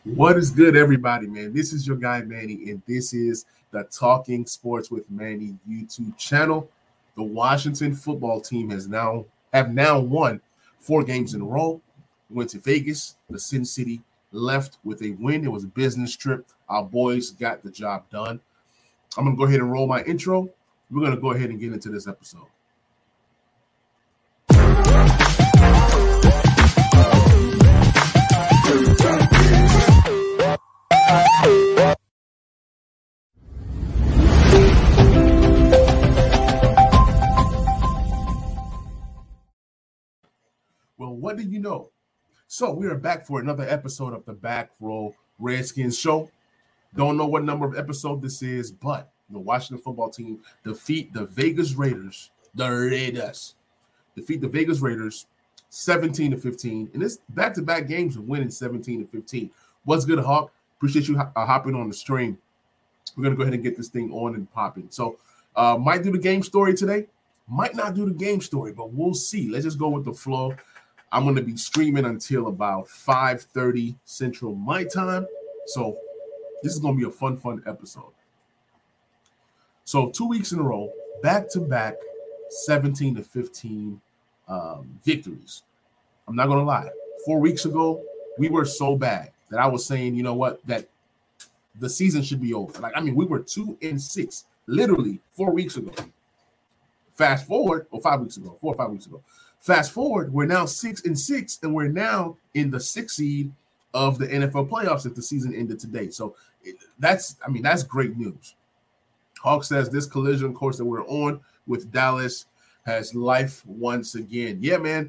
What is good, everybody, man? This is your guy, Manny, and this is the Talking Sports with Manny YouTube channel. The Washington football team have now won 4 games in a row. Went to Vegas. The Sin City left with a win. It was a business trip. Our boys got the job done. I'm going to go ahead and roll my intro. We're going to go ahead and get into this episode. Well, what do you know? So we are back for another episode of the Back Row Redskins show. Don't know what number of episode this is, but the Washington football team defeat the Vegas Raiders. The Raiders defeat the Vegas Raiders 17-15. And it's back-to-back games of winning 17-15. What's good, Hawk? Appreciate you hopping on the stream. We're going to go ahead and get this thing on and popping. So might do the game story today. Might not do the game story, but we'll see. Let's just go with the flow. I'm going to be streaming until about 5:30 Central my time. So this is going to be a fun episode. So 2 weeks in a row, back-to-back 17-15 victories. I'm not going to lie. 4 weeks ago, we were so bad that I was saying, you know what, that the season should be over. We were 2-6, literally 4 weeks ago. Fast forward, 5 weeks ago, 4 or 5 weeks ago. Fast forward, we're now 6-6, and we're now in the 6th seed of the NFL playoffs if the season ended today. So that's great news. Hawk says this collision course that we're on with Dallas has life once again. Yeah, man.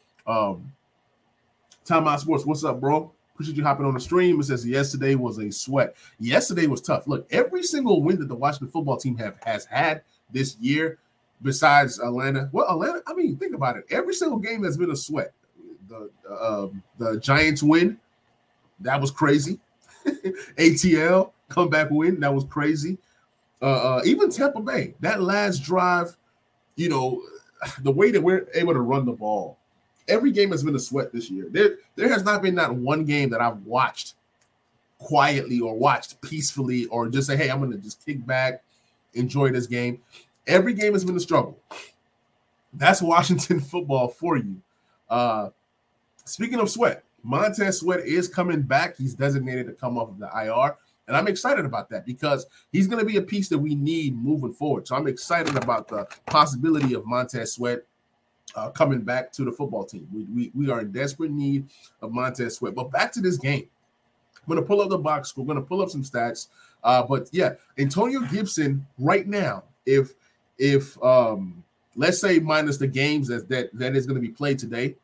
Time Out Sports, what's up, bro? Appreciate you hopping on the stream. It says yesterday was a sweat. Yesterday was tough. Look, every single win that the Washington football team has had this year, besides Atlanta. Well, Atlanta, think about it. Every single game has been a sweat. The Giants win, that was crazy. ATL comeback win, that was crazy. Even Tampa Bay, that last drive, the way that we're able to run the ball, every game has been a sweat this year. There has not been that one game that I've watched quietly or watched peacefully or just say, hey, I'm going to just kick back, enjoy this game. Every game has been a struggle. That's Washington football for you. Speaking of Sweat, Montez Sweat is coming back. He's designated to come off of the IR, and I'm excited about that because he's going to be a piece that we need moving forward. So I'm excited about the possibility of Montez Sweat coming back to the football team. We are in desperate need of Montez Sweat. But back to this game. I'm going to pull up the box score. We're going to pull up some stats. But yeah, Antonio Gibson right now, if let's say minus the games that is going to be played today,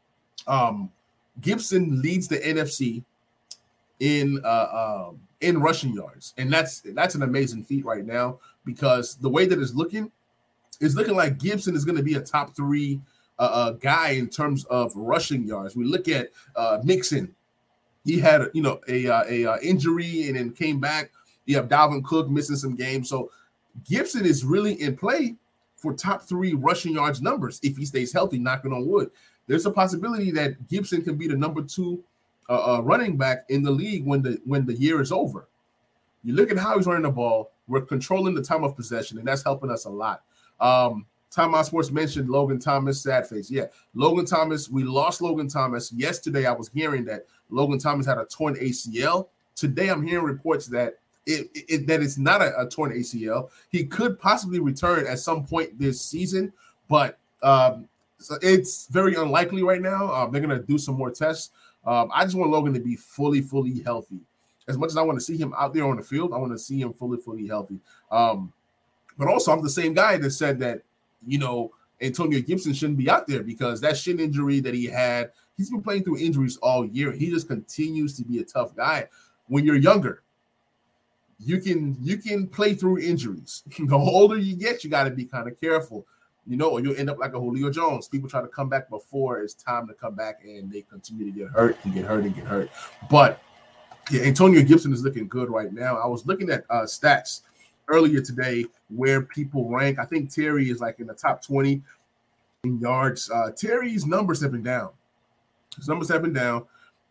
Gibson leads the NFC in rushing yards, and that's an amazing feat right now because the way that it's looking like Gibson is going to be a top 3 guy in terms of rushing yards. We look at Mixon. He had a injury and then came back. You have Dalvin Cook missing some games, so Gibson is really in play for top 3 rushing yards numbers if he stays healthy, knocking on wood. There's a possibility that Gibson can be the number 2 running back in the league when the year is over. You look at how he's running the ball. We're controlling the time of possession, and that's helping us a lot. Time Out Sports mentioned Logan Thomas, sad face. Yeah, Logan Thomas, we lost Logan Thomas. Yesterday, I was hearing that Logan Thomas had a torn ACL. Today, I'm hearing reports that that it's not a torn ACL. He could possibly return at some point this season, but so it's very unlikely right now. They're going to do some more tests. I just want Logan to be fully healthy. As much as I want to see him out there on the field, I want to see him fully healthy. But also, I'm the same guy that said that, Antonio Gibson shouldn't be out there because that shin injury that he had, he's been playing through injuries all year. He just continues to be a tough guy. When you're younger, you can play through injuries. The older you get, you got to be kind of careful, or you'll end up like a Julio Jones. People try to come back before it's time to come back, and they continue to get hurt and get hurt. But yeah, Antonio Gibson is looking good right now. I was looking at stats earlier today where people rank. I think Terry is like in the top 20 in yards. Terry's numbers have been down. His numbers have been down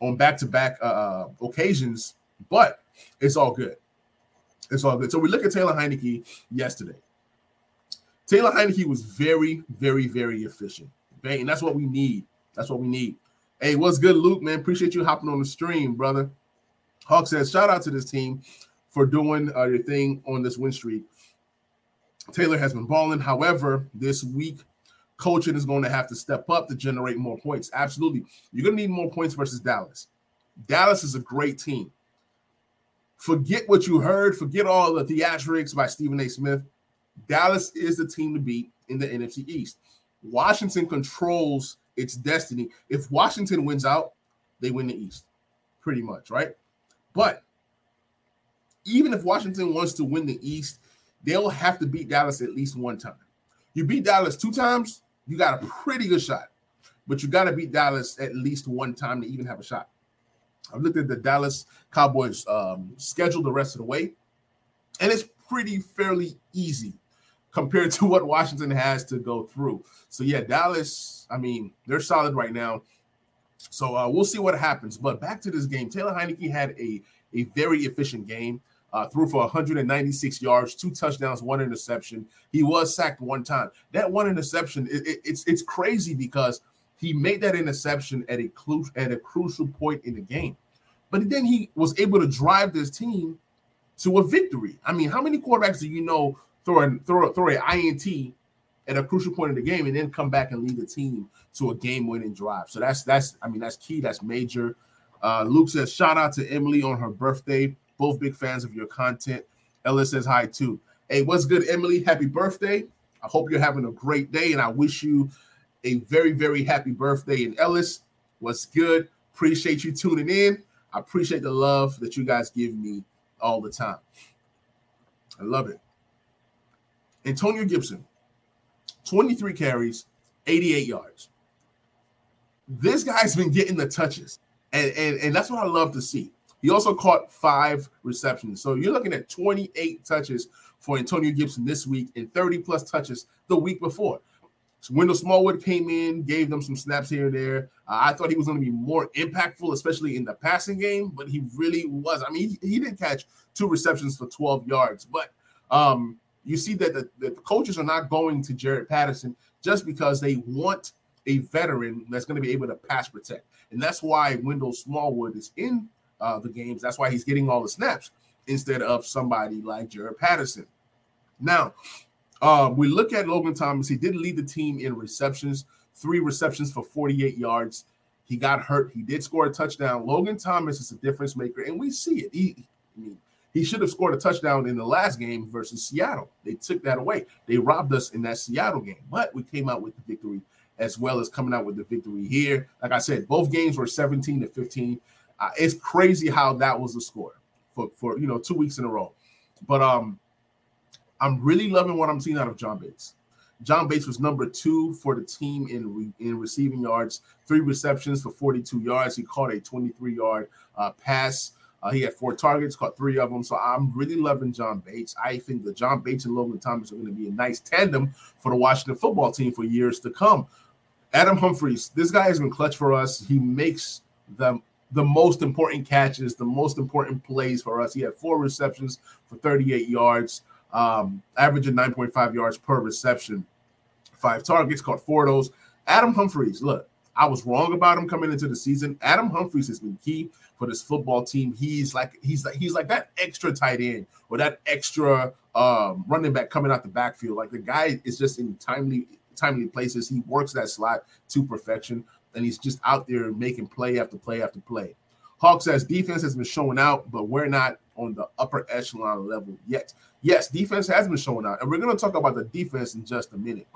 on back-to-back occasions, but it's all good. It's all good. So we look at Taylor Heinicke yesterday. Taylor Heinicke was very, very, very efficient. Okay? And that's what we need. That's what we need. Hey, what's good, Luke, man? Appreciate you hopping on the stream, brother. Hawk says, shout out to this team for doing your thing on this win streak. Taylor has been balling. However, this week, coaching is going to have to step up to generate more points. Absolutely. You're going to need more points versus Dallas. Dallas is a great team. Forget what you heard. Forget all the theatrics by Stephen A. Smith. Dallas is the team to beat in the NFC East. Washington controls its destiny. If Washington wins out, they win the East, pretty much, right? But even if Washington wants to win the East, they'll have to beat Dallas at least one time. You beat Dallas 2 times, you got a pretty good shot. But you got to beat Dallas at least one time to even have a shot. I've looked at the Dallas Cowboys schedule the rest of the way, and it's fairly easy compared to what Washington has to go through. So, yeah, Dallas, I mean, they're solid right now. So we'll see what happens. But back to this game, Taylor Heinicke had a very efficient game. Threw for 196 yards, 2 touchdowns, 1 interception. He was sacked 1 time. That 1 interception, it's crazy because he made that interception at a crucial point in the game. But then he was able to drive this team to a victory. I mean, how many quarterbacks do you know throw an INT at a crucial point in the game and then come back and lead the team to a game-winning drive? So that's key. That's major. Luke says, shout out to Emily on her birthday. Both big fans of your content. Ella says hi too. Hey, what's good, Emily? Happy birthday. I hope you're having a great day, and I wish you a very, very happy birthday. And Ellis, what's good? Appreciate you tuning in. I appreciate the love that you guys give me all the time. I love it. Antonio Gibson, 23 carries, 88 yards. This guy's been getting the touches, and that's what I love to see. He also caught 5 receptions. So you're looking at 28 touches for Antonio Gibson this week and 30-plus touches the week before. So Wendell Smallwood came in, gave them some snaps here and there. I thought he was going to be more impactful, especially in the passing game, but he really was. I mean, he did catch 2 receptions for 12 yards. But you see that the coaches are not going to Jaret Patterson just because they want a veteran that's going to be able to pass protect. And that's why Wendell Smallwood is in the games. That's why he's getting all the snaps instead of somebody like Jaret Patterson. Now, we look at Logan Thomas. He did lead the team in receptions, 3 receptions for 48 yards. He got hurt. He did score a touchdown. Logan Thomas is a difference maker, and we see it. He should have scored a touchdown in the last game versus Seattle. They took that away. They robbed us in that Seattle game, but we came out with the victory as well as coming out with the victory here. Like I said, both games were 17-15. It's crazy how that was the score for 2 weeks in a row. But I'm really loving what I'm seeing out of John Bates. John Bates was number 2 for the team in receiving yards, 3 receptions for 42 yards. He caught a 23-yard pass. He had 4 targets, caught 3 of them. So I'm really loving John Bates. I think that John Bates and Logan Thomas are going to be a nice tandem for the Washington football team for years to come. Adam Humphries, this guy has been clutch for us. He makes the most important catches, the most important plays for us. He had 4 receptions for 38 yards, averaging 9.5 yards per reception, 5 targets, caught 4 of those. Adam Humphries, look, I was wrong about him coming into the season. Adam Humphries has been key for this football team. He's like that extra tight end or that extra running back coming out the backfield. Like the guy is just in timely places. He works that slot to perfection, and he's just out there making play after play after play. Hawk says defense has been showing out, but we're not on the upper echelon level yet. Yes, defense has been showing out, and we're going to talk about the defense in just a minute.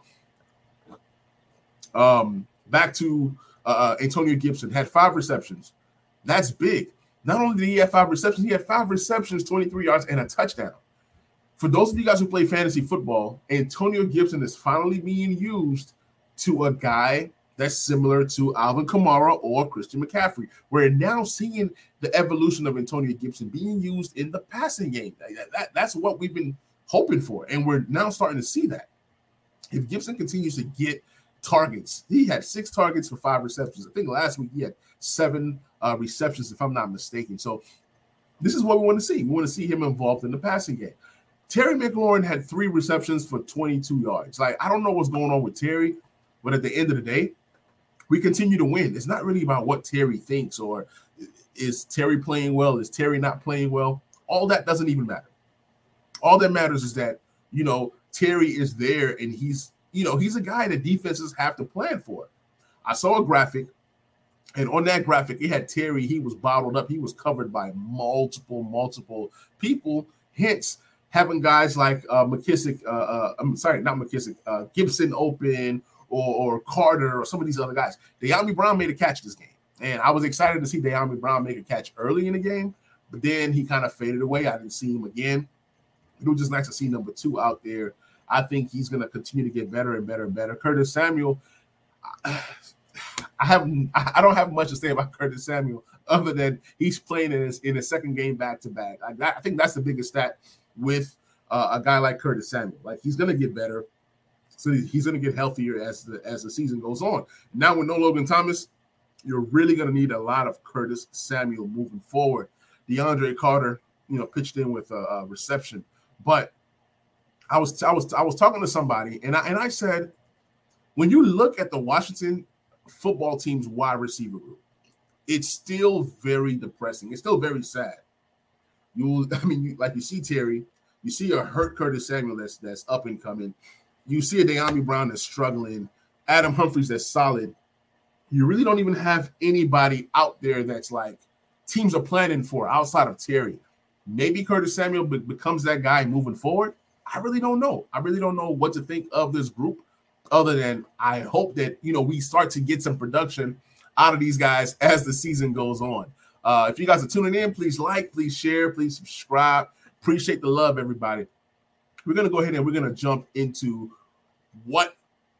Back to Antonio Gibson, had 5 receptions. That's big. Not only did he have 5 receptions, he had 5 receptions, 23 yards, and a touchdown. For those of you guys who play fantasy football, Antonio Gibson is finally being used to a guy that's similar to Alvin Kamara or Christian McCaffrey. We're now seeing the evolution of Antonio Gibson being used in the passing game. That's what we've been hoping for, and we're now starting to see that. If Gibson continues to get targets. He had 6 targets for 5 receptions. I think last week he had 7 receptions, if I'm not mistaken. So this is what we want to see. We want to see him involved in the passing game. Terry McLaurin had 3 receptions for 22 yards. Like, I don't know what's going on with Terry, but at the end of the day, we continue to win. It's not really about what Terry thinks or is Terry playing well? Is Terry not playing well? All that doesn't even matter. All that matters is that, Terry is there and he's a guy that defenses have to plan for. I saw a graphic, and on that graphic, it had Terry. He was bottled up. He was covered by multiple people, hence having guys like McKissick, not McKissick, Gibson open or Carter or some of these other guys. Dyami Brown made a catch this game, and I was excited to see Dyami Brown make a catch early in the game, but then he kind of faded away. I didn't see him again. It was just nice to see number 2 out there. I think he's going to continue to get better and better and better. Curtis Samuel, I don't have much to say about Curtis Samuel other than he's playing in his second game back-to-back. I think that's the biggest stat with a guy like Curtis Samuel. Like, he's going to get better, so he's going to get healthier as the season goes on. Now with no Logan Thomas, you're really going to need a lot of Curtis Samuel moving forward. DeAndre Carter, pitched in with a reception, but I was talking to somebody, and I said, when you look at the Washington football team's wide receiver group, it's still very depressing. It's still very sad. You see Terry, you see a hurt Curtis Samuel that's up and coming. You see a Dyami Brown that's struggling, Adam Humphries that's solid. You really don't even have anybody out there that's like teams are planning for outside of Terry. Maybe Curtis Samuel becomes that guy moving forward. I really don't know. I really don't know what to think of this group other than I hope that, we start to get some production out of these guys as the season goes on. If you guys are tuning in, please like, please share, please subscribe. Appreciate the love, everybody. We're going to go ahead and we're going to jump into what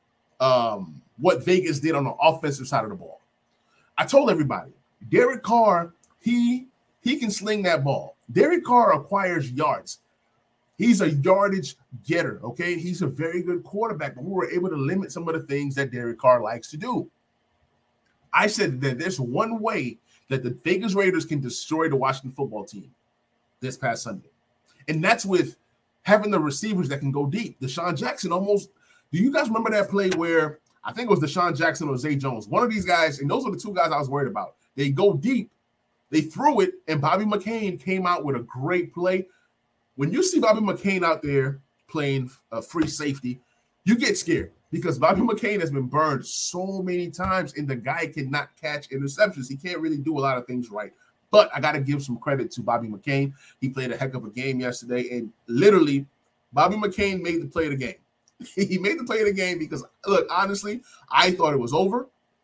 Vegas did on the offensive side of the ball. I told everybody, Derek Carr, he can sling that ball. Derek Carr acquires yards. He's a yardage getter, okay? He's a very good quarterback, but we were able to limit some of the things that Derek Carr likes to do. I said that there's one way that the Vegas Raiders can destroy the Washington football team this past Sunday, and that's with having the receivers that can go deep. Deshaun Jackson almost – do you guys remember that play where I think it was Deshaun Jackson or Zay Jones? One of these guys, and those are the 2 guys I was worried about. They go deep, they threw it, and Bobby McCain came out with a great play. When you see Bobby McCain out there playing a free safety, you get scared because Bobby McCain has been burned so many times, and the guy cannot catch interceptions. He can't really do a lot of things right. But I got to give some credit to Bobby McCain. He played a heck of a game yesterday, and literally, Bobby McCain made the play of the game. He made the play of the game because, look, honestly, I thought it was over.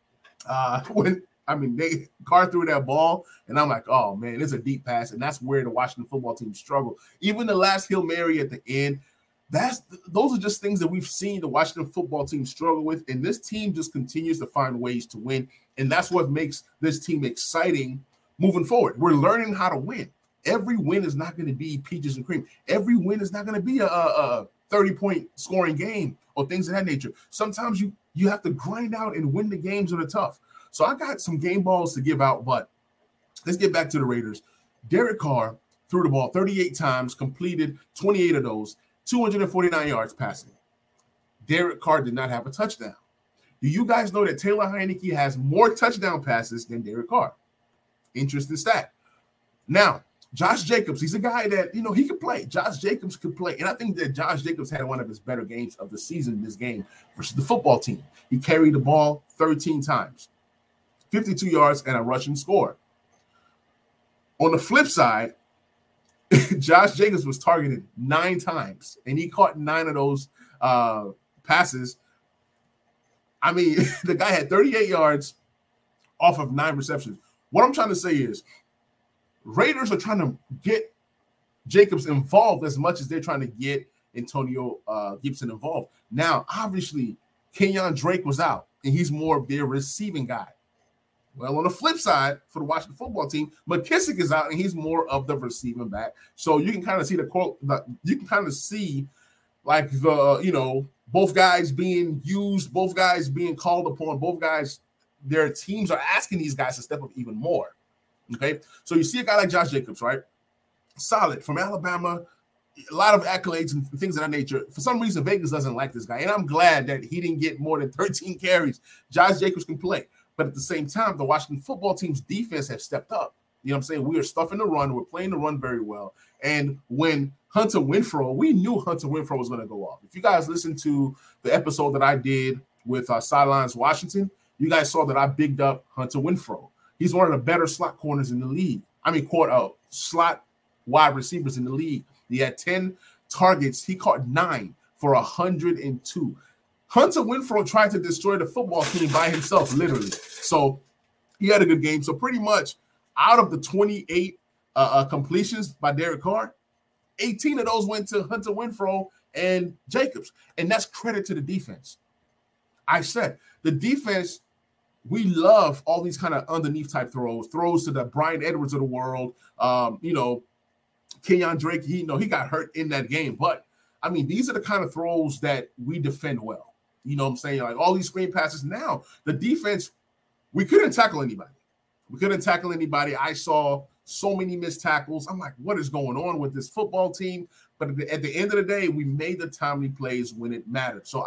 Carr threw that ball, and I'm like, oh, man, it's a deep pass, and that's where the Washington football team struggled. Even the last Hail Mary at the end, those are just things that we've seen the Washington football team struggle with, and this team just continues to find ways to win, and that's what makes this team exciting moving forward. We're learning how to win. Every win is not going to be peaches and cream. Every win is not going to be a 30-point scoring game or things of that nature. Sometimes you have to grind out and win the games that are tough. So I got some game balls to give out, but let's get back to the Raiders. Derek Carr threw the ball 38 times, completed 28 of those, 249 yards passing. Derek Carr did not have a touchdown. Do you guys know that Taylor Heinicke has more touchdown passes than Derek Carr? Interesting stat. Now, Josh Jacobs, he's a guy that, he could play. Josh Jacobs could play. And I think that Josh Jacobs had one of his better games of the season in this game versus the football team. He carried the ball 13 times. 52 yards and a rushing score. On the flip side, Josh Jacobs was targeted 9 times, and he caught 9 of those passes. I mean, the guy had 38 yards off of 9 receptions. What I'm trying to say is Raiders are trying to get Jacobs involved as much as they're trying to get Antonio Gibson involved. Now, obviously, Kenyon Drake was out, and he's more of their receiving guy. Well, on the flip side, for the Washington football team, McKissick is out, and he's more of the receiving back. So you can kind of see both guys being used, both guys being called upon, both guys, their teams are asking these guys to step up even more. Okay, so you see a guy like Josh Jacobs, right? Solid from Alabama, a lot of accolades and things of that nature. For some reason, Vegas doesn't like this guy, and I'm glad that he didn't get more than 13 carries. Josh Jacobs can play, but at the same time, the Washington football team's defense have stepped up. You know what I'm saying? We are stuffing the run. We're playing the run very well. And when Hunter Renfrow, we knew Hunter Renfrow was going to go off. If you guys listened to the episode that I did with Sidelines Washington, you guys saw that I bigged up Hunter Renfrow. He's one of the better slot corners in the league. I mean, slot wide receivers in the league. He had 10 targets. He caught 9 for 102. Hunter Renfrow tried to destroy the football team by himself, literally. So he had a good game. So pretty much out of the 28 completions by Derek Carr, 18 of those went to Hunter Renfrow and Jacobs. And that's credit to the defense. I said the defense, we love all these kind of underneath type throws to the Brian Edwards of the world. Kenyon Drake, he got hurt in that game. But, I mean, these are the kind of throws that we defend well. You know what I'm saying? Like all these screen passes. Now, the defense, we couldn't tackle anybody. I saw so many missed tackles. I'm like, what is going on with this football team? But at the end of the day, we made the timely plays when it mattered. So,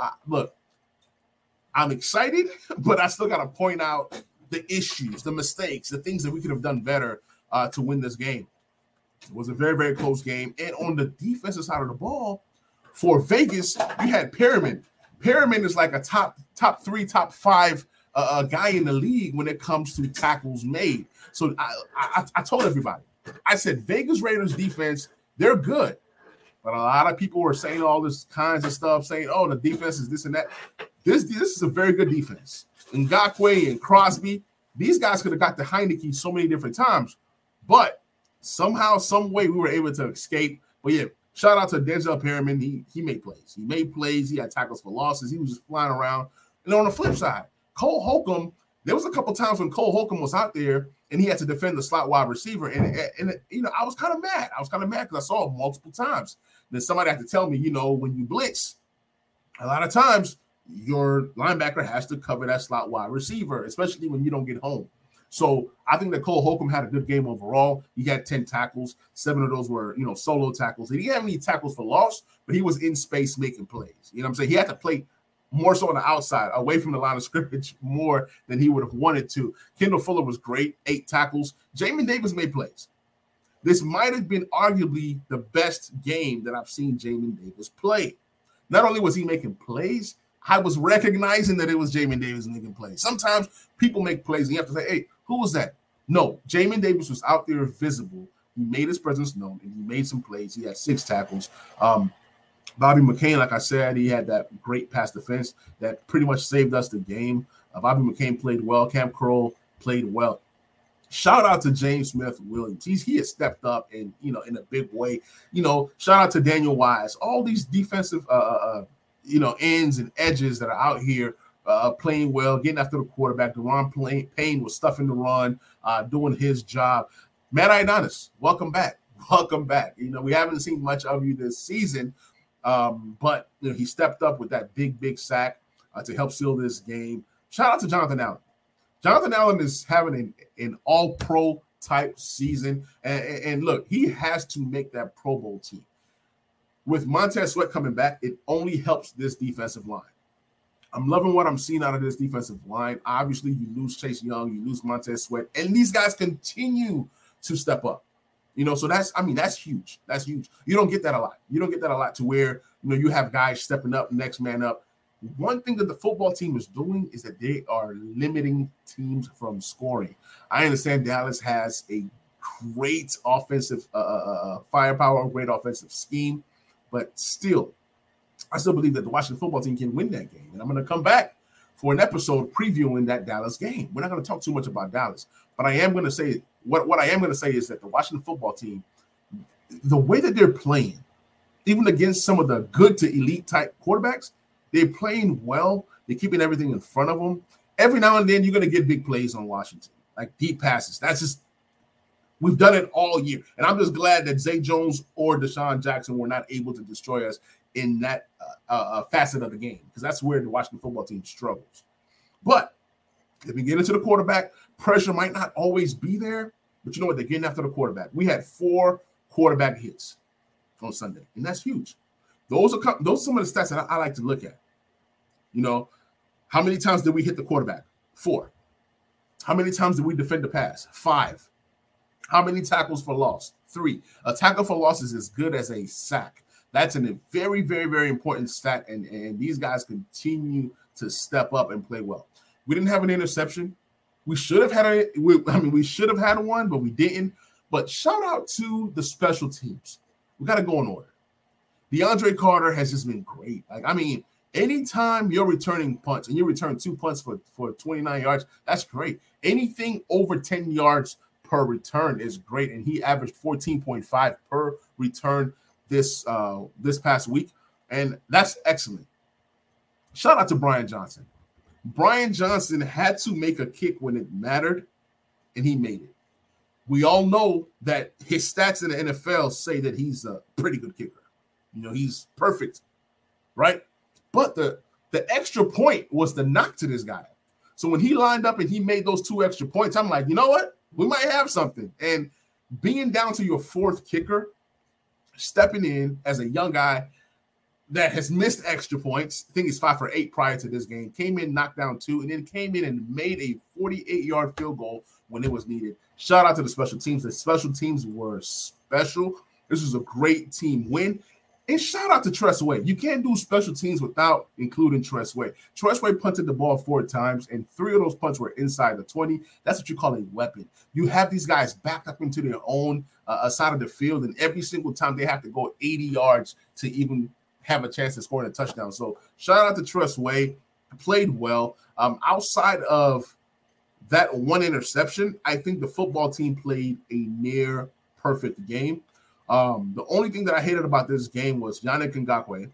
I'm excited, but I still got to point out the issues, the mistakes, the things that we could have done better to win this game. It was a very, very close game. And on the defensive side of the ball, for Vegas, you had Perriman. Perriman is like a top 3, top 5 guy in the league when it comes to tackles made. So I told everybody, I said, Vegas Raiders defense, they're good. But a lot of people were saying all this kinds of stuff, saying, oh, the defense is this and that. This is a very good defense. Ngakoue and Crosby, these guys could have got the Heineke so many different times. But somehow, some way, we were able to escape. But yeah, shout out to Denzel Perriman. He made plays. He made plays. He had tackles for losses. He was just flying around. And on the flip side, Cole Holcomb, there was a couple times when Cole Holcomb was out there and he had to defend the slot wide receiver. And I was kind of mad. Because I saw it multiple times. Then somebody had to tell me, when you blitz, a lot of times your linebacker has to cover that slot wide receiver, especially when you don't get home. So I think that Cole Holcomb had a good game overall. He had 10 tackles. 7 of those were, solo tackles. He didn't have any tackles for loss, but he was in space making plays. You know what I'm saying? He had to play more so on the outside, away from the line of scrimmage more than he would have wanted to. Kendall Fuller was great, 8 tackles. Jamin Davis made plays. This might have been arguably the best game that I've seen Jamin Davis play. Not only was he making plays, I was recognizing that it was Jamin Davis making plays. Sometimes people make plays and you have to say, hey, who was that? No, Jamin Davis was out there visible. He made his presence known and he made some plays. He had 6 tackles. Bobby McCain, like I said, he had that great pass defense that pretty much saved us the game. Bobby McCain played well. Cam Curl played well. Shout out to James Smith-Williams. He has stepped up in a big way. Shout out to Daniel Wise. All these defensive ends and edges that are out here playing well, getting after the quarterback. Deron Payne was stuffing the run, doing his job. Matt Ioannidis, welcome back. Welcome back. We haven't seen much of you this season, but he stepped up with that big sack to help seal this game. Shout out to Jonathan Allen. Jonathan Allen is having an all-pro type season. And look, he has to make that Pro Bowl team. With Montez Sweat coming back, it only helps this defensive line. I'm loving what I'm seeing out of this defensive line. Obviously, you lose Chase Young, you lose Montez Sweat, and these guys continue to step up. So that's huge. That's huge. You don't get that a lot. You don't get that a lot to where, you have guys stepping up, next man up. One thing that the football team is doing is that they are limiting teams from scoring. I understand Dallas has a great offensive firepower, a great offensive scheme, but I still believe that the Washington football team can win that game. And I'm going to come back for an episode previewing that Dallas game. We're not going to talk too much about Dallas, but I am going to say what I am going to say is that the Washington football team, the way that they're playing, even against some of the good to elite type quarterbacks, they're playing well. They're keeping everything in front of them. Every now and then, you're going to get big plays on Washington, like deep passes. We've done it all year. And I'm just glad that Zay Jones or Deshaun Jackson were not able to destroy us in that facet of the game, because that's where the Washington football team struggles. But if we get into the quarterback, pressure might not always be there, but you know what? They're getting after the quarterback. We had 4 quarterback hits on Sunday, and that's huge. Those are some of the stats that I like to look at. You know, how many times did we hit the quarterback? 4. How many times did we defend the pass? 5. How many tackles for loss? 3. A tackle for loss is as good as a sack. That's a very, very, very important stat, and these guys continue to step up and play well. We didn't have an interception. We should have had we should have had one, but we didn't. But shout out to the special teams. We got to go in order. DeAndre Carter has just been great. Anytime you're returning punts and you return 2 punts for 29 yards, that's great. Anything over 10 yards per return is great, and he averaged 14.5 per return this past week, and that's excellent. Shout out to Brian Johnson. Brian Johnson had to make a kick when it mattered, and he made it. We all know that his stats in the NFL say that he's a pretty good kicker. You know, he's perfect, right? But the extra point was the knock to this guy. So when he lined up and he made those 2 extra points, I'm like, you know what? We might have something. And being down to your 4th kicker, stepping in as a young guy that has missed extra points, I think he's 5 for 8 prior to this game, came in, knocked down 2, and then came in and made a 48-yard field goal when it was needed. Shout out to the special teams. The special teams were special. This was a great team win. And shout out to Tress Way. You can't do special teams without including Tress Way. Tress Way punted the ball 4 times, and 3 of those punts were inside the 20. That's what you call a weapon. You have these guys backed up into their own side of the field, and every single time they have to go 80 yards to even have a chance to score a touchdown. So shout out to Tress Way. Played well. Outside of that 1 interception, I think the football team played a near perfect game. The only thing that I hated about this game was Yannick Ngakoue,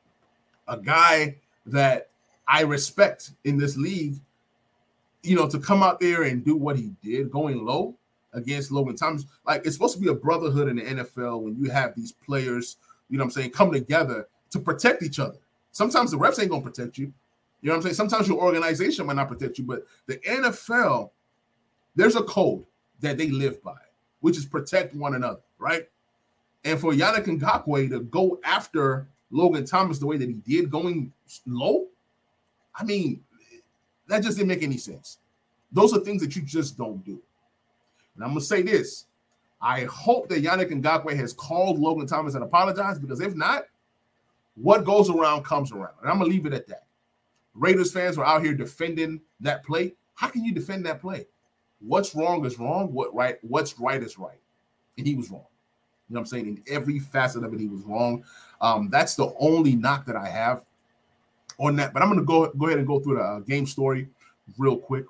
a guy that I respect in this league, you know, to come out there and do what he did, going low against Logan Thomas. Like, it's supposed to be a brotherhood in the NFL when you have these players, you know what I'm saying, come together to protect each other. Sometimes the refs ain't going to protect you. You know what I'm saying? Sometimes your organization might not protect you, but the NFL, there's a code that they live by, which is protect one another, right? And for Yannick Ngakoue to go after Logan Thomas the way that he did, going low, I mean, that just didn't make any sense. Those are things that you just don't do. And I'm going to say this. I hope that Yannick Ngakoue has called Logan Thomas and apologized, because if not, what goes around comes around. And I'm going to leave it at that. Raiders fans were out here defending that play. How can you defend that play? What's wrong is wrong. What's right is right. And he was wrong. You know what I'm saying? In every facet of it, he was wrong. That's the only knock that I have on that. But I'm going to go ahead and go through the game story real quick.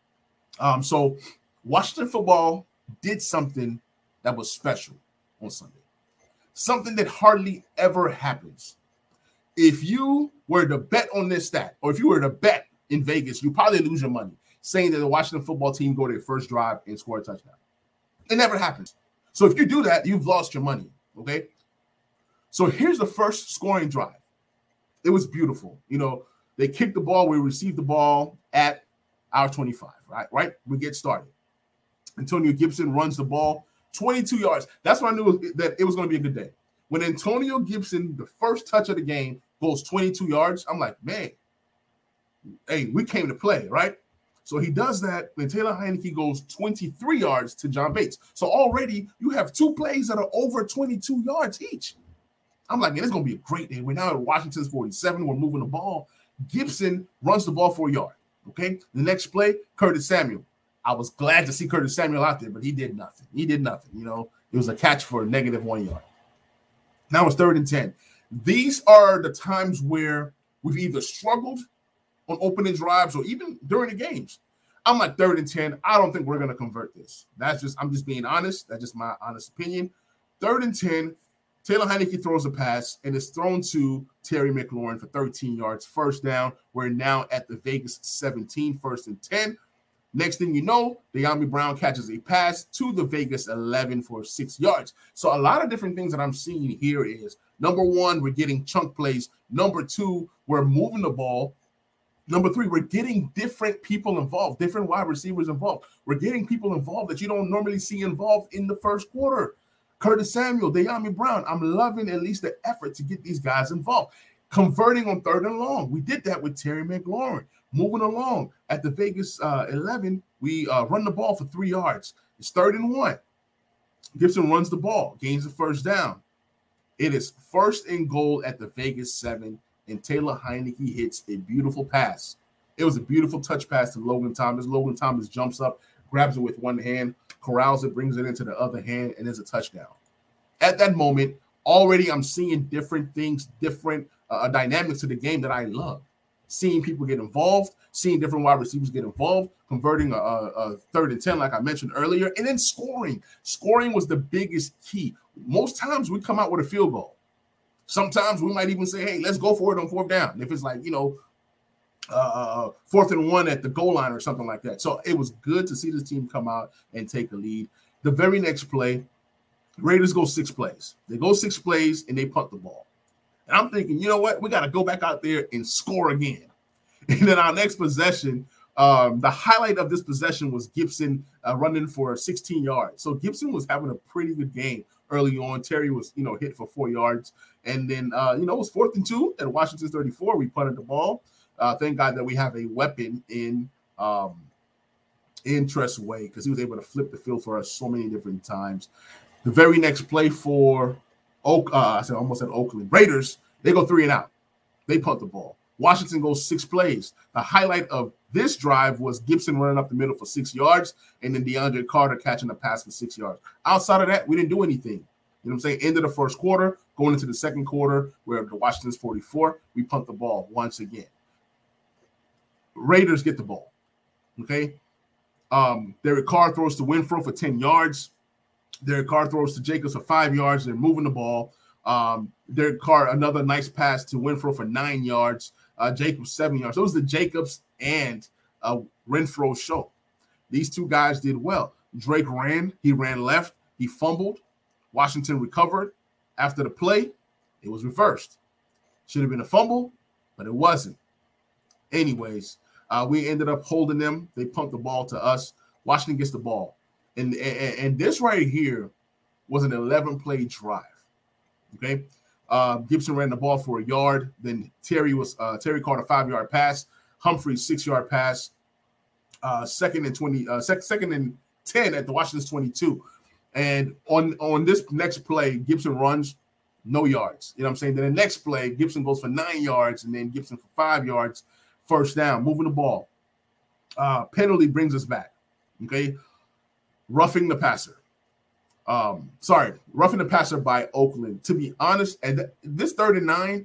So Washington football did something that was special on Sunday. Something that hardly ever happens. If you were to bet on this stat, or if you were to bet in Vegas, you probably lose your money saying that the Washington football team go to their first drive and score a touchdown. It never happens. So if you do that, you've lost your money, okay? So here's the first scoring drive. It was beautiful. You know, they kicked the ball. We received the ball at our 25, right? We get started. Antonio Gibson runs the ball 22 yards. That's when I knew that it was going to be a good day. When Antonio Gibson, the first touch of the game, goes 22 yards, I'm like, man, hey, we came to play, right? So he does that, and Taylor Heinicke goes 23 yards to John Bates. So already you have 2 plays that are over 22 yards each. I'm like, man, it's going to be a great day. We're now at Washington's 47. We're moving the ball. Gibson runs the ball for a yard, okay? The next play, Curtis Samuel. I was glad to see Curtis Samuel out there, but he did nothing. You know, it was a catch for -1 yard. Now it's 3rd and 10. These are the times where we've either struggled on opening drives or even during the games. I'm like, 3rd and 10. I don't think we're going to convert this. I'm just being honest. That's just my honest opinion. 3rd and 10. Taylor Heinicke throws a pass, and it's thrown to Terry McLaurin for 13 yards. First down. We're now at the Vegas 17, 1st and 10. Next thing you know, Dyami Brown catches a pass to the Vegas 11 for 6 yards. So a lot of different things that I'm seeing here is, number one, we're getting chunk plays. Number two, we're moving the ball. Number three, we're getting different people involved, different wide receivers involved. We're getting people involved that you don't normally see involved in the first quarter. Curtis Samuel, Dyami Brown. I'm loving at least the effort to get these guys involved. Converting on 3rd and long. We did that with Terry McLaurin. Moving along at the Vegas 11, we run the ball for 3 yards. It's 3rd and 1. Gibson runs the ball, gains the first down. It is 1st and goal at the Vegas 7, and Taylor Heinicke hits a beautiful pass. It was a beautiful touch pass to Logan Thomas. Logan Thomas jumps up, grabs it with one hand, corrals it, brings it into the other hand, and it's a touchdown. At that moment, already I'm seeing different things, different dynamics to the game that I love. Seeing people get involved, seeing different wide receivers get involved, converting a 3rd and 10, like I mentioned earlier, and then scoring. Scoring was the biggest key. Most times we come out with a field goal. Sometimes we might even say, hey, let's go for it on 4th down. If it's like, 4th and 1 at the goal line or something like that. So it was good to see this team come out and take a lead. The very next play, Raiders go 6 plays. They go 6 plays and they punt the ball. And I'm thinking, you know what? We got to go back out there and score again. And then our next possession, the highlight of this possession was Gibson running for 16 yards. So Gibson was having a pretty good game early on. Terry was, hit for 4 yards. And then, it was 4th and 2 at Washington's 34. We punted the ball. Thank God that we have a weapon in Tress Way, because he was able to flip the field for us so many different times. The very next play for Oakland Raiders, they go 3 and out. They punt the ball. Washington goes 6 plays. The highlight of this drive was Gibson running up the middle for 6 yards, and then DeAndre Carter catching a pass for 6 yards. Outside of that, we didn't do anything. You know what I'm saying? End of the first quarter, going into the second quarter, where the Washington's 44, we punt the ball once again. Raiders get the ball. Okay. Derek Carr throws to Winfro for 10 yards. Derek Carr throws to Jacobs for 5 yards. They're moving the ball. Derek Carr, another nice pass to Winfro for 9 yards. Jacobs, 7 yards. So it was the Jacobs and Renfro show. These two guys did well. Drake ran. He ran left. He fumbled. Washington recovered. After the play, it was reversed. Should have been a fumble, but it wasn't. Anyways, we ended up holding them. They pumped the ball to us. Washington gets the ball. And this right here was an 11-play drive. Okay. Gibson ran the ball for a yard. Then Terry caught a 5-yard pass. Humphrey 6-yard pass. Second and 10 at the Washington's 22. And on this next play, Gibson runs no yards. You know what I'm saying? Then the next play, Gibson goes for 9 yards, and then Gibson for 5 yards. First down, moving the ball. Penalty brings us back. Okay. Roughing the passer. Roughing the passer by Oakland. To be honest, and this 3rd and 9,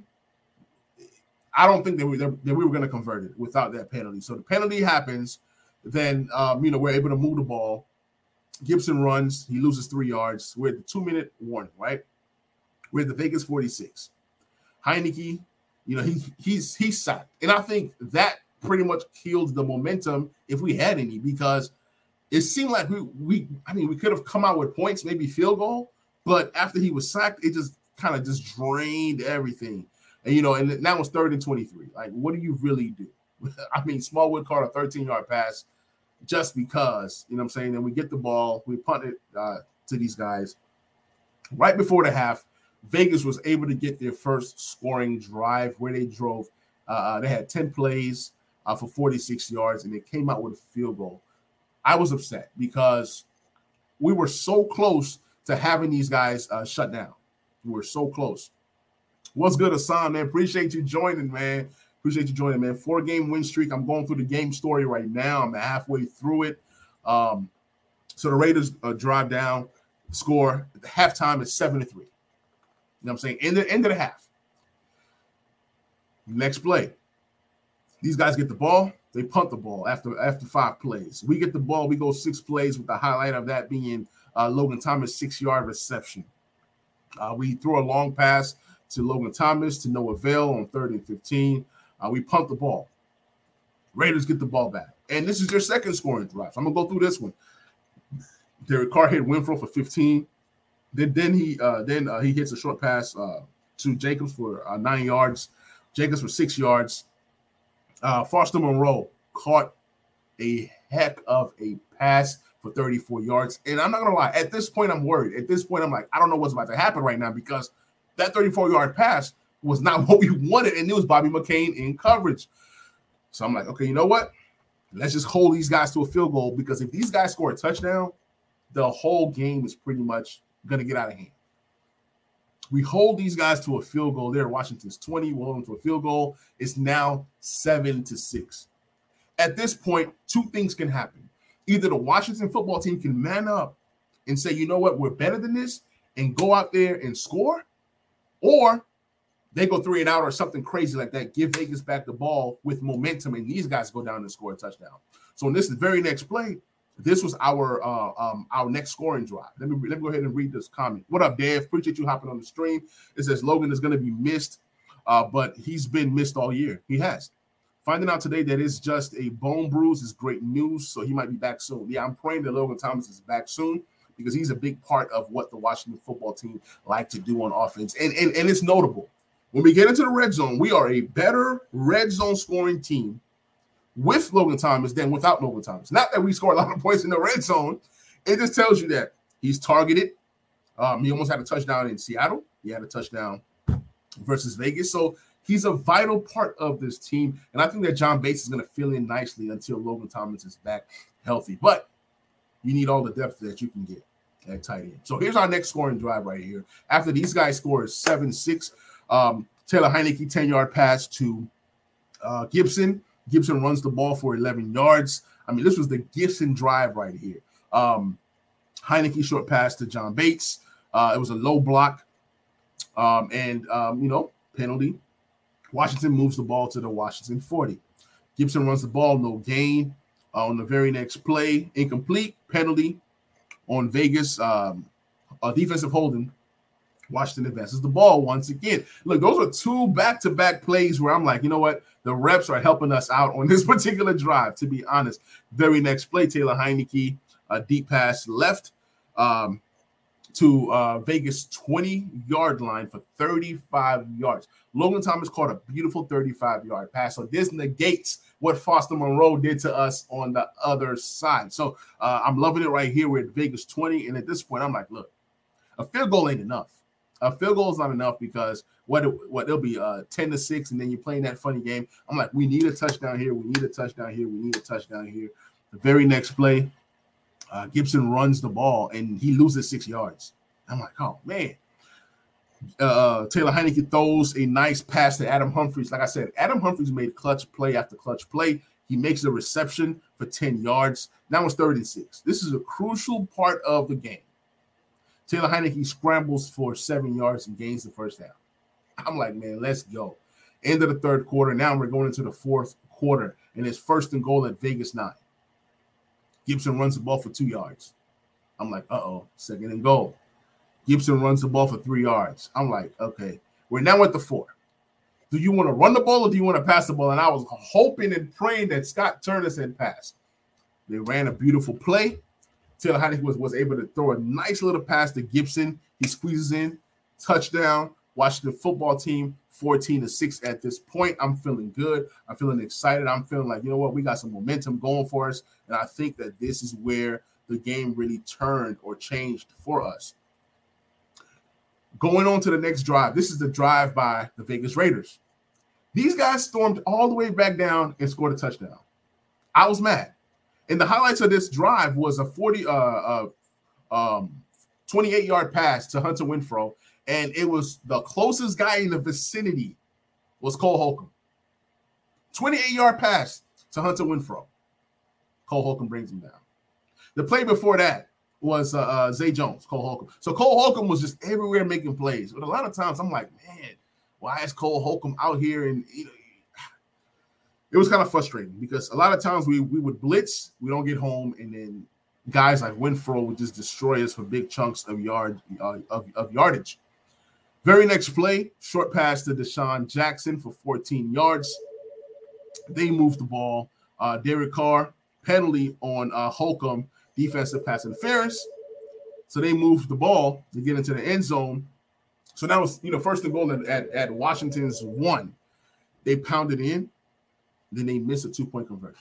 I don't think that we were going to convert it without that penalty. So the penalty happens, then we're able to move the ball. Gibson runs, he loses 3 yards. We're at the 2-minute warning, right? We're at the Vegas 46. Heinicke, he's sacked. And I think that pretty much killed the momentum if we had any, because it seemed like we could have come out with points, maybe field goal, but after he was sacked, it just kind of just drained everything. And, and now it's 3rd and 23. Like, what do you really do? Smallwood caught a 13-yard pass just because, you know what I'm saying? And we get the ball, we punt it to these guys. Right before the half, Vegas was able to get their first scoring drive where they drove. They had 10 plays for 46 yards, and they came out with a field goal. I was upset because we were so close to having these guys shut down. We were so close. What's good, Hassan, man? Appreciate you joining, man. 4-game win streak. I'm going through the game story right now. I'm halfway through it. So the Raiders drive down, score. At the halftime, it's 7-3. You know what I'm saying? End of the half. Next play. These guys get the ball. They punt the ball after 5 plays. We get the ball. We go 6 plays, with the highlight of that being Logan Thomas' 6-yard reception. We throw a long pass to Logan Thomas to no avail on 3rd and 15. We punt the ball. Raiders get the ball back. And this is your second scoring drive. So I'm going to go through this one. Derek Carr hit Winfrey for 15. Then he hits a short pass to Jacobs for 9 yards. Jacobs for 6 yards. Foster Moreau caught a heck of a pass for 34 yards. And I'm not going to lie. At this point, I'm worried. At this point, I'm like, I don't know what's about to happen right now because that 34-yard pass was not what we wanted, and it was Bobby McCain in coverage. So I'm like, okay, you know what? Let's just hold these guys to a field goal because if these guys score a touchdown, the whole game is pretty much going to get out of hand. We hold these guys to a field goal. They're Washington's 20. We'll hold them to a field goal. It's now 7-6. At this point, two things can happen. Either the Washington football team can man up and say, you know what, we're better than this, and go out there and score, or they go 3 and out or something crazy like that, give Vegas back the ball with momentum, and these guys go down and score a touchdown. So in this very next play, this was our next scoring drive. Let me go ahead and read this comment. What up, Dave? Appreciate you hopping on the stream. It says Logan is going to be missed, but he's been missed all year. He has. Finding out today that it's just a bone bruise is great news, so he might be back soon. Yeah, I'm praying that Logan Thomas is back soon because he's a big part of what the Washington football team like to do on offense. And it's notable. When we get into the red zone, we are a better red zone scoring team with Logan Thomas than without Logan Thomas. Not that we score a lot of points in the red zone. It just tells you that he's targeted. He almost had a touchdown in Seattle. He had a touchdown versus Vegas. So he's a vital part of this team. And I think that John Bates is going to fill in nicely until Logan Thomas is back healthy. But you need all the depth that you can get at tight end. So here's our next scoring drive right here. After these guys score 7-6, Taylor Heinicke, 10-yard pass to Gibson. Gibson runs the ball for 11 yards. I mean, this was the Gibson drive right here. Heinicke short pass to John Bates. It was a low block. Penalty. Washington moves the ball to the Washington 40. Gibson runs the ball, no gain. On the very next play, incomplete, penalty on Vegas. A defensive holding. Washington advances the ball once again. Look, those are two back-to-back plays where I'm like, you know what? The reps are helping us out on this particular drive, to be honest. Very next play, Taylor Heinicke, a deep pass left to Vegas 20-yard line for 35 yards. Logan Thomas caught a beautiful 35-yard pass. So this negates what Foster Moreau did to us on the other side. So I'm loving it right here. We're at Vegas 20. And at this point, I'm like, look, a field goal ain't enough. A field goal is not enough because it'll be 10-6, and then you're playing that funny game. I'm like, we need a touchdown here. We need a touchdown here. We need a touchdown here. The very next play, Gibson runs the ball, and he loses 6 yards. I'm like, oh, man. Taylor Heinicke throws a nice pass to Adam Humphries. Like I said, Adam Humphries made clutch play after clutch play. He makes a reception for 10 yards. Now it's 3rd and 6. This is a crucial part of the game. Taylor Heinicke scrambles for 7 yards and gains the first down. I'm like, man, let's go. End of the third quarter. Now we're going into the fourth quarter, and it's 1st and goal at Vegas 9. Gibson runs the ball for 2 yards. I'm like, 2nd and goal. Gibson runs the ball for 3 yards. I'm like, okay, we're now at the 4. Do you want to run the ball or do you want to pass the ball? And I was hoping and praying that Scott Turner said pass. They ran a beautiful play. Taylor Heinicke was able to throw a nice little pass to Gibson. He squeezes in, touchdown. Washington football team 14-6 at this point. I'm feeling good. I'm feeling excited. I'm feeling like, you know what, we got some momentum going for us. And I think that this is where the game really turned or changed for us. Going on to the next drive. This is the drive by the Vegas Raiders. These guys stormed all the way back down and scored a touchdown. I was mad. And the highlights of this drive was a 28-yard pass to Hunter Winfrey, and it was the closest guy in the vicinity was Cole Holcomb. 28-yard pass to Hunter Winfrey. Cole Holcomb brings him down. The play before that was Zay Jones, Cole Holcomb. So Cole Holcomb was just everywhere making plays. But a lot of times I'm like, man, why is Cole Holcomb out here? And it was kind of frustrating because a lot of times we would blitz, we don't get home, and then guys like Winfrey would just destroy us for big chunks of yardage. Very next play, short pass to Deshaun Jackson for 14 yards. They moved the ball. Derek Carr penalty on Holcomb, defensive pass interference. So they moved the ball to get into the end zone. So that was, first and goal at Washington's 1. They pounded in, then they missed a 2-point conversion.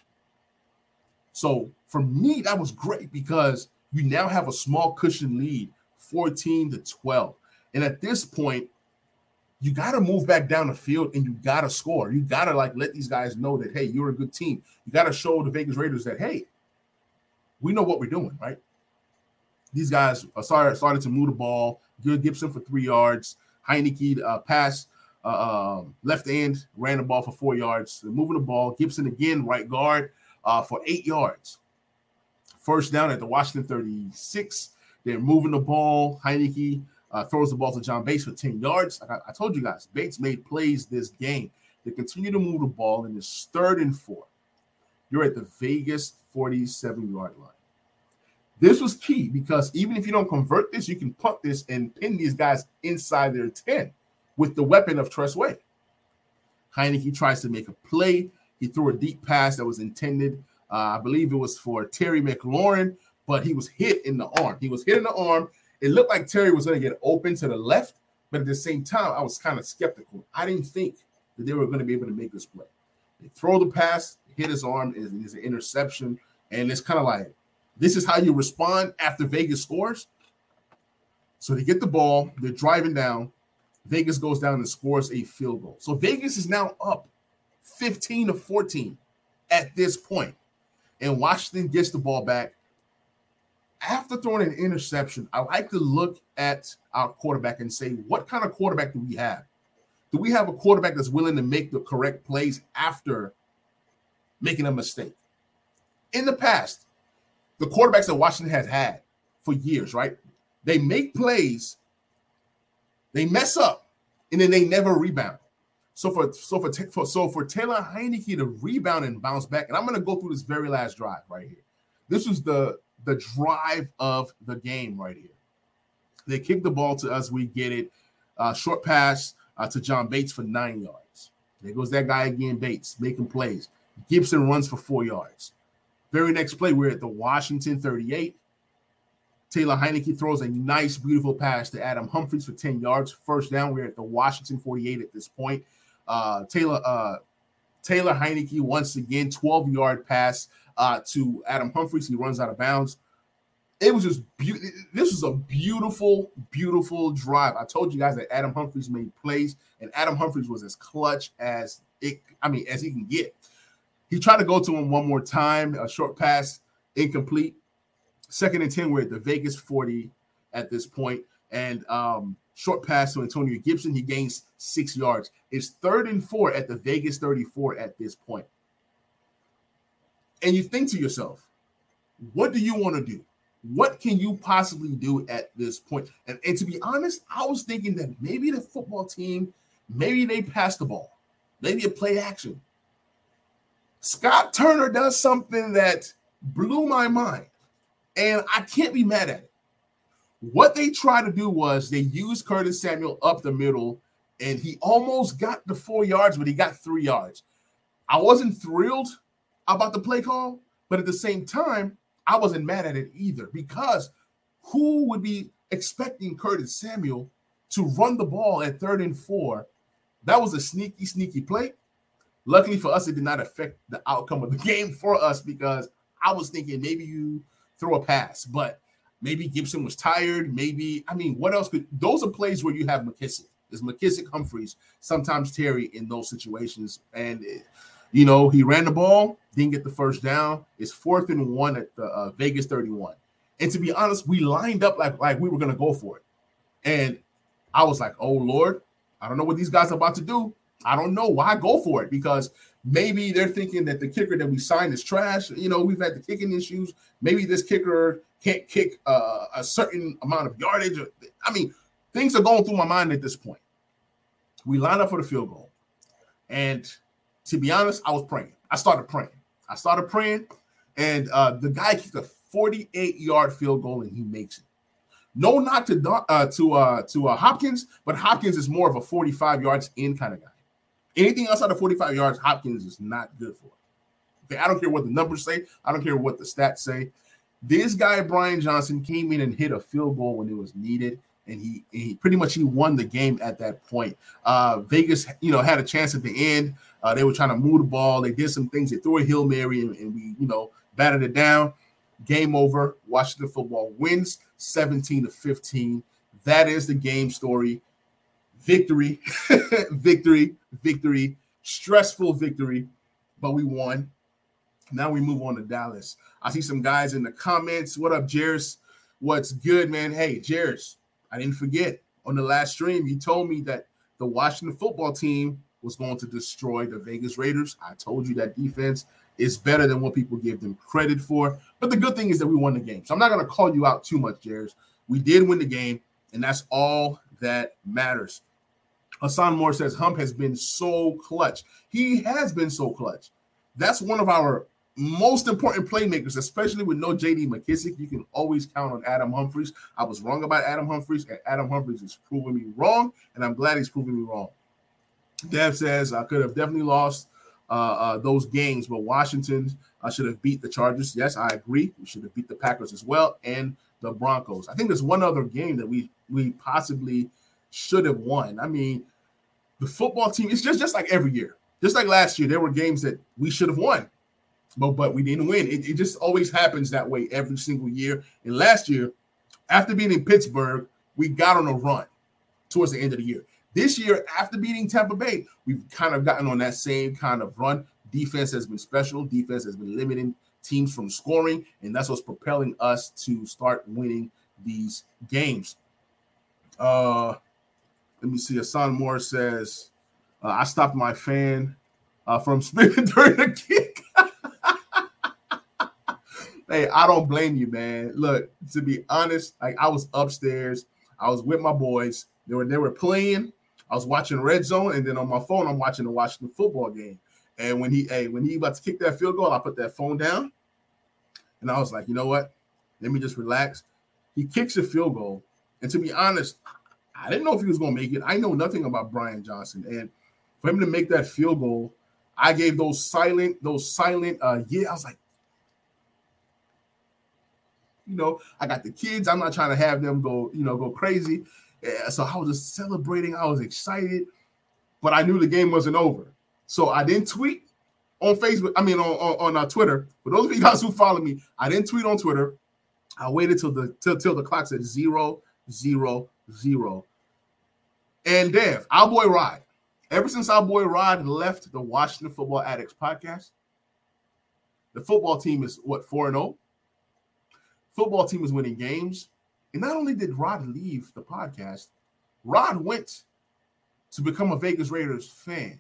So for me, that was great because you now have a small cushion lead, 14-12. And at this point, you got to move back down the field and you got to score. You got to let these guys know that, hey, you're a good team. You got to show the Vegas Raiders that, hey, we know what we're doing, right? These guys started to move the ball. Good Gibson for 3 yards. Heineke pass left end, ran the ball for 4 yards. They're moving the ball. Gibson again, right guard for 8 yards. First down at the Washington 36. They're moving the ball. Heineke throws the ball to John Bates for 10 yards. I told you guys, Bates made plays this game. They continue to move the ball, and it's 3rd and 4. You're at the Vegas 47-yard line. This was key because even if you don't convert this, you can punt this and pin these guys inside their 10 with the weapon of Tress Way. Heineke tries to make a play. He threw a deep pass that was intended, I believe it was for Terry McLaurin, but he was hit in the arm. It looked like Terry was going to get open to the left, but at the same time, I was kind of skeptical. I didn't think that they were going to be able to make this play. They throw the pass, hit his arm, is an interception, and it's kind of like, this is how you respond after Vegas scores. So they get the ball. They're driving down. Vegas goes down and scores a field goal. So Vegas is now up 15-14 at this point. And Washington gets the ball back. After throwing an interception, I like to look at our quarterback and say, what kind of quarterback do we have? Do we have a quarterback that's willing to make the correct plays after making a mistake? In the past, the quarterbacks that Washington has had for years, right? They make plays, they mess up, and then they never rebound. So for Taylor Heineke to rebound and bounce back, and I'm going to go through this very last drive right here. This was the drive of the game right here. They kick the ball to us. We get it. Short pass to John Bates for 9 yards. There goes that guy again, Bates, making plays. Gibson runs for 4 yards. Very next play, we're at the Washington 38. Taylor Heineke throws a nice, beautiful pass to Adam Humphries for 10 yards. First down, we're at the Washington 48 at this point. Taylor Heineke, once again, 12-yard pass to Adam Humphries. He runs out of bounds. It was just this was a beautiful, beautiful drive. I told you guys that Adam Humphries made plays, and Adam Humphries was as clutch as he can get. He tried to go to him one more time, a short pass, incomplete. 2nd and 10, we're at the Vegas 40 at this point, and short pass to Antonio Gibson. He gains 6 yards. It's 3rd and 4 at the Vegas 34 at this point. And you think to yourself, what do you want to do? What can you possibly do at this point? And to be honest, I was thinking that maybe the football team, maybe they pass the ball, maybe a play action. Scott Turner does something that blew my mind, and I can't be mad at it. What they tried to do was they used Curtis Samuel up the middle, and he almost got the 4 yards, but he got 3 yards. I wasn't thrilled about the play call, but at the same time, I wasn't mad at it either, because who would be expecting Curtis Samuel to run the ball at 3rd and 4? That was a sneaky, sneaky play. Luckily for us, it did not affect the outcome of the game for us, because I was thinking maybe you throw a pass, but maybe Gibson was tired. What else could – those are plays where you have McKissick. There's McKissick, Humphries, sometimes Terry in those situations. And, he ran the ball, didn't get the first down. It's 4th and 1 at the Vegas 31. And to be honest, we lined up like we were going to go for it. And I was like, oh, Lord, I don't know what these guys are about to do. I don't know why go for it, because maybe they're thinking that the kicker that we signed is trash. We've had the kicking issues. Maybe this kicker can't kick a certain amount of yardage. Things are going through my mind at this point. We line up for the field goal. And to be honest, I was praying. I started praying. And the guy kicked a 48-yard field goal, and he makes it. No, not to Hopkins, but Hopkins is more of a 45 yards in kind of guy. Anything outside of 45 yards, Hopkins is not good for. Okay, I don't care what the numbers say. I don't care what the stats say. This guy, Brian Johnson, came in and hit a field goal when it was needed, and he pretty much won the game at that point. Vegas, had a chance at the end. They were trying to move the ball. They did some things. They threw a Hail Mary, and we, batted it down. Game over. Washington Football wins 17-15. That is the game story. Victory, victory, stressful victory, but we won. Now we move on to Dallas. I see some guys in the comments. What up, Jairus? What's good, man? Hey, Jairus, I didn't forget. On the last stream, you told me that the Washington Football Team was going to destroy the Vegas Raiders. I told you that defense is better than what people give them credit for. But the good thing is that we won the game. So I'm not going to call you out too much, Jairus. We did win the game, and that's all that matters. Hassan Moore says Hump has been so clutch. He has been so clutch. That's one of our most important playmakers, especially with no J.D. McKissick. You can always count on Adam Humphries. I was wrong about Adam Humphries, and Adam Humphries is proving me wrong, and I'm glad he's proving me wrong. Dev says I could have definitely lost those games, but Washington should have beat the Chargers. Yes, I agree. We should have beat the Packers as well and the Broncos. I think there's one other game that we possibly should have won. I mean, the football team, it's just like every year. Just like last year, there were games that we should have won. But we didn't win. It just always happens that way every single year. And last year, after beating Pittsburgh, we got on a run towards the end of the year. This year, after beating Tampa Bay, we've kind of gotten on that same kind of run. Defense has been special. Defense has been limiting teams from scoring, and that's what's propelling us to start winning these games. Let me see. Hassan Moore says, I stopped my fan from spinning during the kick. Hey, I don't blame you, man. Look, to be honest, I was upstairs. I was with my boys. They were playing. I was watching Red Zone, and then on my phone, I'm watching the Washington Football game. And when he about to kick that field goal, I put that phone down, and I was like, you know what? Let me just relax. He kicks a field goal, and to be honest, I didn't know if he was going to make it. I know nothing about Brian Johnson, and for him to make that field goal, I gave those silent. I was like, I got the kids. I'm not trying to have them go crazy. Yeah, so I was just celebrating. I was excited, but I knew the game wasn't over. So I didn't tweet on Facebook. I mean, on Twitter. For those of you guys who follow me, I didn't tweet on Twitter. I waited till the clock said 0-0-0. And Dev, our boy Rod. Ever since our boy Rod left the Washington Football Addicts podcast, the football team is 4-0. Football team is winning games. And not only did Rod leave the podcast, Rod went to become a Vegas Raiders fan.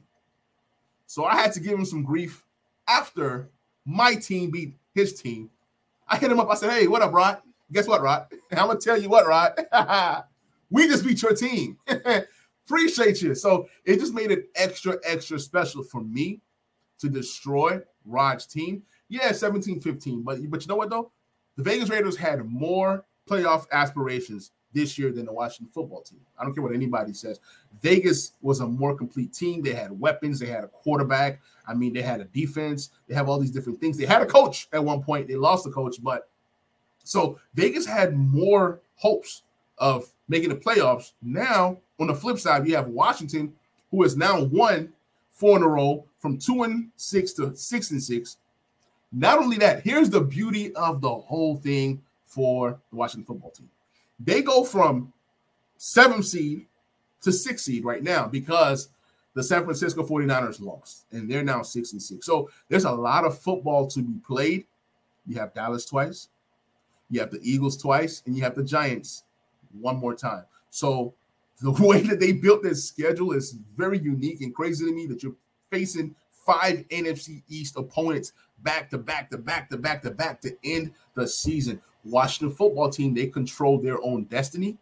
So I had to give him some grief after my team beat his team. I hit him up. I said, hey, what up, Rod? Guess what, Rod? I'm going to tell you what, Rod. We just beat your team. Appreciate you. So it just made it extra special for me to destroy Rod's team. Yeah, 17-15. But you know what, though? The Vegas Raiders had more playoff aspirations this year than the Washington Football Team. I don't care what anybody says. Vegas was a more complete team. They had weapons. They had a quarterback. I mean, they had a defense. They have all these different things. They had a coach at one point. They lost the coach. But so Vegas had more hopes of making the playoffs. Now, on the flip side, you have Washington, who has now won 4 in a row from 2-6 to 6-6. Not only that, here's the beauty of the whole thing for the Washington Football Team. They go from 7th seed to 6th seed right now because the San Francisco 49ers lost, and they're now 6-6. So there's a lot of football to be played. You have Dallas twice, you have the Eagles twice, and you have the Giants one more time. So the way that they built their schedule is very unique and crazy to me that you're facing 5 NFC East opponents back to back to end the season. Washington Football Team, they control their own destiny.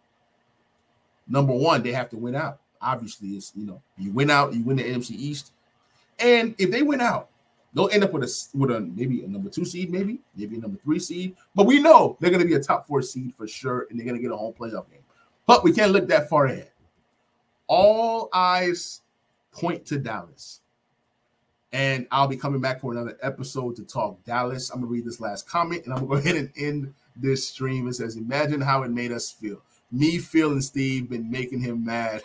Number one, they have to win out. Obviously, it's you win out, you win the NFC East, and if they win out, they'll end up with a maybe a number 2 seed, maybe a number 3 seed. But we know they're going to be a top 4 seed for sure, and they're going to get a home playoff game. But we can't look that far ahead. All eyes point to Dallas. And I'll be coming back for another episode to talk Dallas. I'm going to read this last comment, and I'm going to go ahead and end this stream. It says, imagine how it made us feel. Me feeling Steve been making him mad.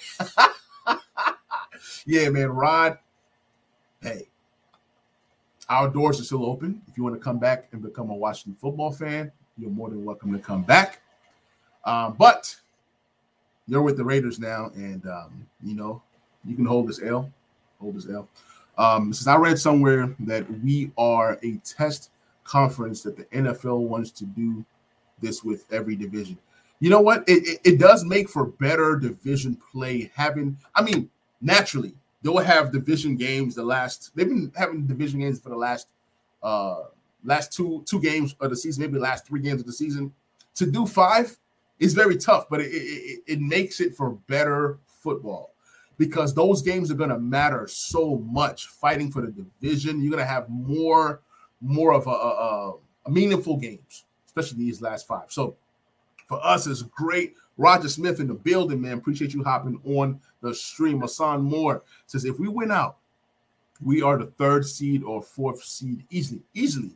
Yeah, man, Rod, hey, our doors are still open. If you want to come back and become a Washington football fan, you're more than welcome to come back. But you're with the Raiders now, and, you can hold this L. Since I read somewhere that we are a test conference that the NFL wants to do this with every division. You know what? It does make for better division play naturally, they'll have division games they've been having division games for the last two games of the season, maybe the last 3 games of the season. To do 5 is very tough, but it makes it for better football because those games are going to matter so much. Fighting for the division, you're going to have more of a meaningful games, especially these last 5. So for us, it's great. Roger Smith in the building, man. Appreciate you hopping on the stream. Hassan Moore says, if we win out, we are the 3rd seed or 4th seed easily.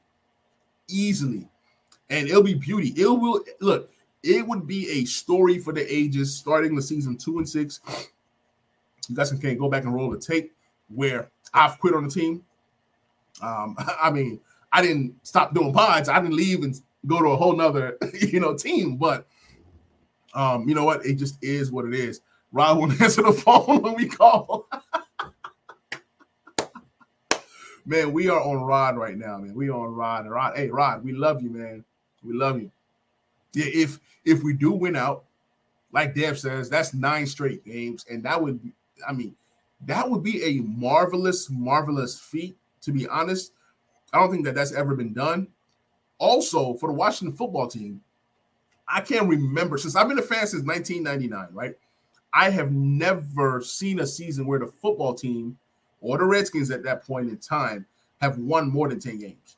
And it'll be beauty. It would be a story for the ages starting the season 2-6. You guys can go back and roll the tape where I've quit on the team. I didn't stop doing pods. I didn't leave and go to a whole nother, team. But you know what? It just is what it is. Rod won't answer the phone when we call. Man, we are on Rod right now, man. We are on Rod. Rod, hey, Rod, we love you, man. We love you. Yeah, if we do win out, like Dev says, that's 9 straight games, and that would be a marvelous feat. To be honest, I don't think that's ever been done. Also, for the Washington football team, I can't remember since I've been a fan since 1999, right? I have never seen a season where the football team or the Redskins at that point in time have won more than 10 games.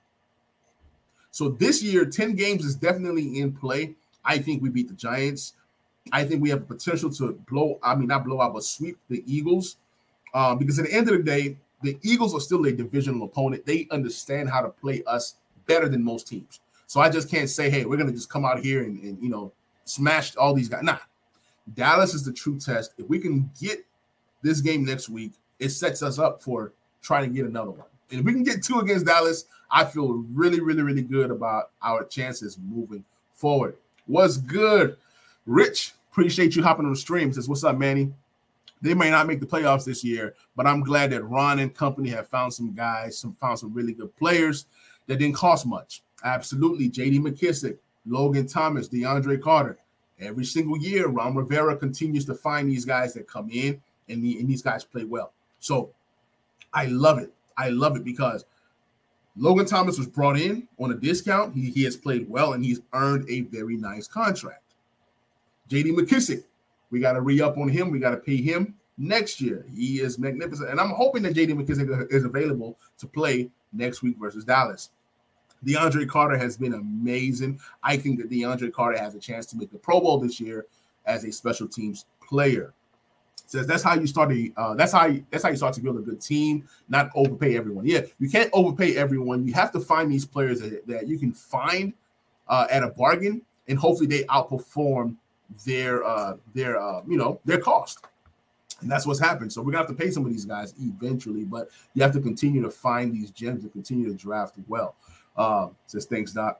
So this year, 10 games is definitely in play. I think we beat the Giants. I think we have the potential to not blow out, but sweep the Eagles. Because at the end of the day, the Eagles are still a divisional opponent. They understand how to play us better than most teams. So I just can't say, hey, we're going to just come out here and smash all these guys. Nah, Dallas is the true test. If we can get this game next week, it sets us up for trying to get another one. And if we can get 2 against Dallas, I feel really, really, really good about our chances moving forward. What's good? Rich, appreciate you hopping on the stream. Says, what's up, Manny? They may not make the playoffs this year, but I'm glad that Ron and company have found some guys, found some really good players that didn't cost much. Absolutely. J.D. McKissick, Logan Thomas, DeAndre Carter. Every single year, Ron Rivera continues to find these guys that come in, and these guys play well. So I love it. I love it because Logan Thomas was brought in on a discount. He has played well, and he's earned a very nice contract. J.D. McKissick, we got to re-up on him. We got to pay him next year. He is magnificent. And I'm hoping that J.D. McKissick is available to play next week versus Dallas. DeAndre Carter has been amazing. I think that DeAndre Carter has a chance to make the Pro Bowl this year as a special teams player. Says that's how you start that's how you start to build a good team, not overpay everyone. Yeah, you can't overpay everyone. You have to find these players that you can find at a bargain, and hopefully they outperform their cost. And that's what's happened. So we're gonna have to pay some of these guys eventually, but you have to continue to find these gems and continue to draft well. Says thanks, Doc.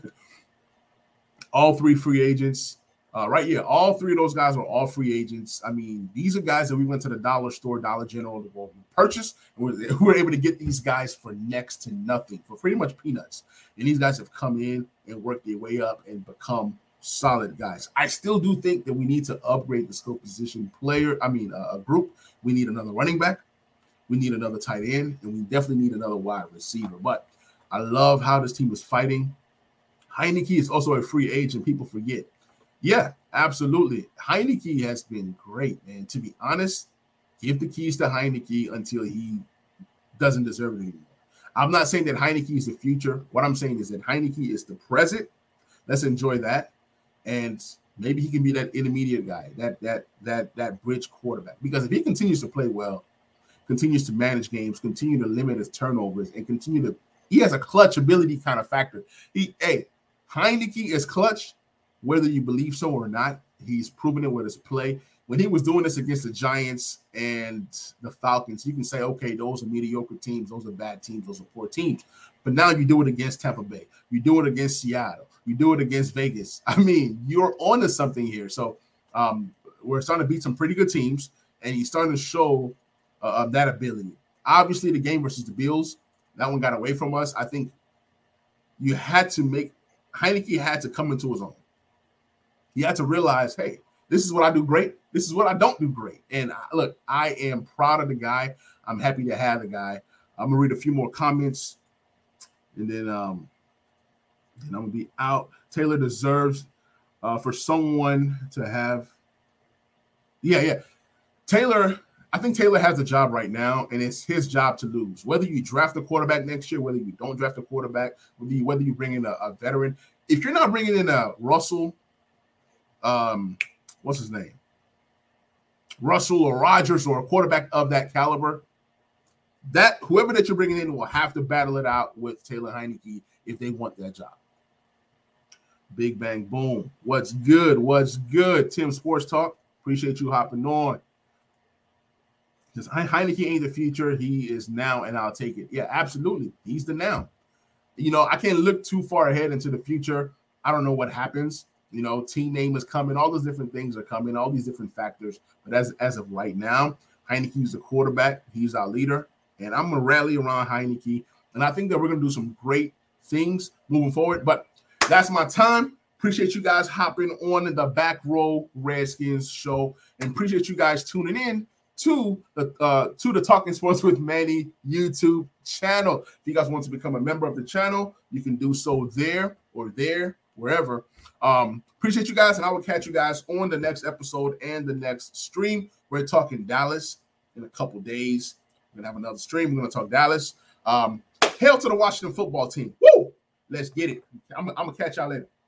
All 3 free agents. Right here, all 3 of those guys were all free agents. I mean, these are guys that we went to the dollar store, Dollar General to purchase, and we were able to get these guys for next to nothing, for pretty much peanuts. And these guys have come in and worked their way up and become solid guys. I still do think that we need to upgrade the skill position group. We need another running back. We need another tight end, and we definitely need another wide receiver. But I love how this team is fighting. Heinicke is also a free agent. People forget. Yeah, absolutely. Heinicke has been great, man. To be honest, give the keys to Heinicke until he doesn't deserve it anymore. I'm not saying that Heinicke is the future. What I'm saying is that Heinicke is the present. Let's enjoy that. And maybe he can be that intermediate guy, that bridge quarterback. Because if he continues to play well, continues to manage games, continue to limit his turnovers, and he has a clutch ability kind of factor. Heinicke is clutch, whether you believe so or not. He's proven it with his play. When he was doing this against the Giants and the Falcons, you can say, okay, those are mediocre teams, those are bad teams, those are poor teams. But now you do it against Tampa Bay. You do it against Seattle. You do it against Vegas. I mean, you're onto something here. So we're starting to beat some pretty good teams, and he's starting to show that ability. Obviously, the game versus the Bills, that one got away from us. I think Heinicke had to come into his own. He had to realize, hey, this is what I do great. This is what I don't do great. And look, I am proud of the guy. I'm happy to have the guy. I'm going to read a few more comments, and then I'm going to be out. Taylor deserves for someone to have. Yeah. I think Taylor has a job right now, and it's his job to lose. Whether you draft a quarterback next year, whether you don't draft a quarterback, whether you bring in a veteran. If you're not bringing in a Russell, what's his name? Russell or Rodgers or a quarterback of that caliber, that whoever that you're bringing in will have to battle it out with Taylor Heinicke if they want that job. Big bang boom. What's good? What's good? Tim Sports Talk. Appreciate you hopping on. Because Heinicke ain't the future. He is now, and I'll take it. Yeah, absolutely. He's the now. I can't look too far ahead into the future. I don't know what happens. Team name is coming. All those different things are coming. All these different factors. But as of right now, Heinicke's the quarterback. He's our leader. And I'm going to rally around Heinicke. And I think that we're going to do some great things moving forward. But that's my time. Appreciate you guys hopping on the Back Row Redskins show. And appreciate you guys tuning in to the Talking Sports with Manny YouTube channel. If you guys want to become a member of the channel, you can do so there, wherever. Appreciate you guys, and I will catch you guys on the next episode and the next stream. We're talking Dallas in a couple days. We're going to have another stream. We're going to talk Dallas. Hail to the Washington football team. Woo! Let's get it. I'm going to catch y'all later.